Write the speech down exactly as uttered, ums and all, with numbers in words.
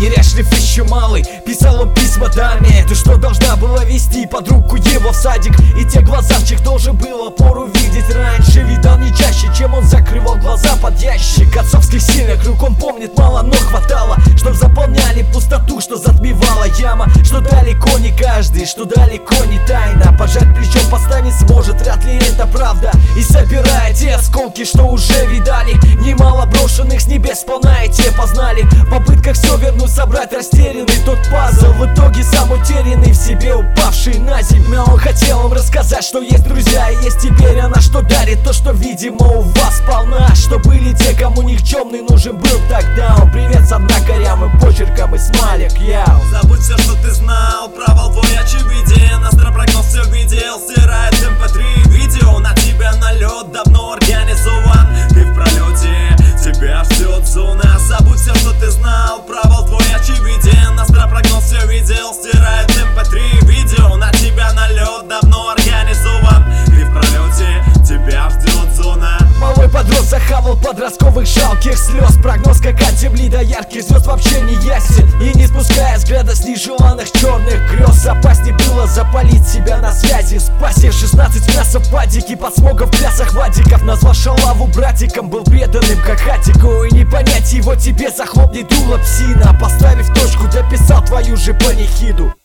Неряшлив еще малый, писал он письма даме, ты что должна была вести под руку его в садик. И те глаза в чьих должен было пору видеть раньше. Видал не чаще, чем он закрывал глаза под ящик. Отцовских сильных рук он помнит мало, но хватало, чтоб заполняли пустоту, что затмевала яма. Что далеко не каждый, что далеко не тайна. Пожать плечом поставить сможет, вряд ли это правда. И собирая те осколки, что уже видали, немало брошенных с небес сполна, и те познали. В попытках все вернуть, собрать растерянный тот пазл, в итоге сам утерянный в себе, упавший на землю. Он хотел им рассказать, что есть друзья и есть теперь она, что дарит то, что видимо у вас сполна. Что были те, кому никчемный нужен был тогда. Он привет с дна корявым почерком и смайлик, яу. Забудь все, что ты знал, провал твой очевиден. Астропрогноз все видел, стирает эм пэ три. Видео на тебя налет, давно организован. Ты в пролете, тебя ждет зона. Забудь все, что ты знал, провал твой очевиден. Астропрогноз все видел, стирает эм пэ три. Видео на тебя налет, давно организован. Ты в пролете, тебя ждет зона. Малой подрос захавал подростковых жалких слез. Прогноз как от земли до ярких звезд вообще не ясен. И не спуская взгляда с нежеланных черных грез, опаснее было запалить себя на связи. Спасе шестнадцать мясо в падике, под смогом в плясах вадиков. Назвал шалаву братиком, был преданным как хатику. И не понять его тебе захлопнет дуло псина. Поставив точку, дописал твою же панихиду.